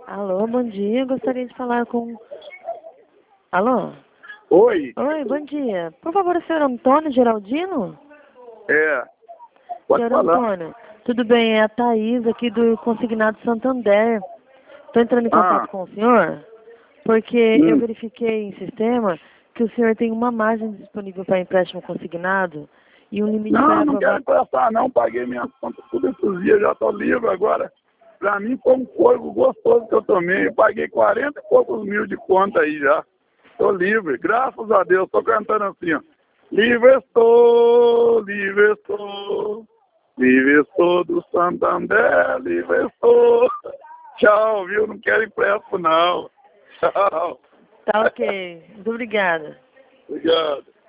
Alô, bom dia. Gostaria de falar com... Alô? Oi, Oi, bom dia. Por favor, o senhor Antônio Geraldino? pode Senhor falar. Antônio, tudo bem? É a Thaís aqui do Consignado Santander. Estou entrando em contato com o senhor porque eu verifiquei em sistema que o senhor tem uma margem disponível para empréstimo consignado e um limite para Não quero aprovar... emprestar não, paguei minhas contas tudo esses dias, já estou livre agora. Pra mim foi um corpo gostoso que eu tomei, eu paguei 40 e poucos mil de conta aí já. Estou livre, graças a Deus, estou cantando assim, ó. Livre estou do Santander, livre estou. Tchau, viu? Não quero empréstimo não. Tchau. Tá ok. Muito obrigada. Obrigado.